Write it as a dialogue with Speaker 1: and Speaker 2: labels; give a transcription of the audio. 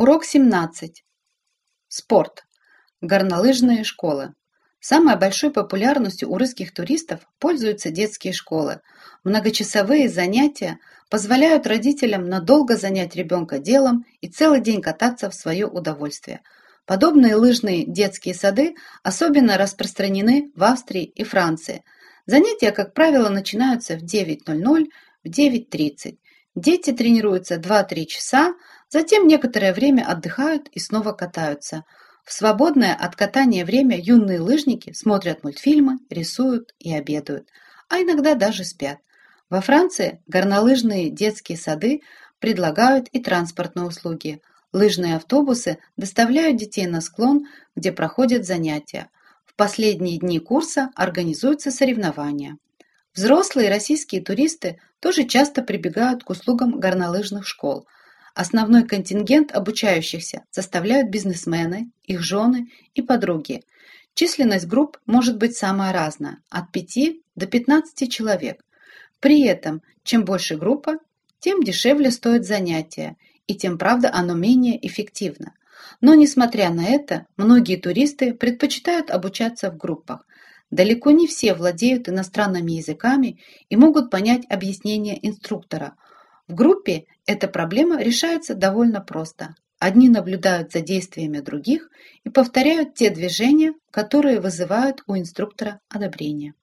Speaker 1: Урок 17. Спорт. Горнолыжные школы. Самой большой популярностью у русских туристов пользуются детские школы. Многочасовые занятия позволяют родителям надолго занять ребенка делом и целый день кататься в свое удовольствие. Подобные лыжные детские сады особенно распространены в Австрии и Франции. Занятия, как правило, начинаются в 9:00, в 9:30. Дети тренируются 2-3 часа, затем некоторое время отдыхают и снова катаются. В свободное от катания время юные лыжники смотрят мультфильмы, рисуют и обедают, а иногда даже спят. Во Франции горнолыжные детские сады предлагают и транспортные услуги. Лыжные автобусы доставляют детей на склон, где проходят занятия. В последние дни курса организуются соревнования. Взрослые российские туристы тоже часто прибегают к услугам горнолыжных школ. Основной контингент обучающихся составляют бизнесмены, их жены и подруги. Численность групп может быть самая разная – от 5 до 15 человек. При этом, чем больше группа, тем дешевле стоит занятие, и тем, правда, оно менее эффективно. Но, несмотря на это, многие туристы предпочитают обучаться в группах. Далеко не все владеют иностранными языками и могут понять объяснения инструктора. В группе эта проблема решается довольно просто. Одни наблюдают за действиями других и повторяют те движения, которые вызывают у инструктора одобрение.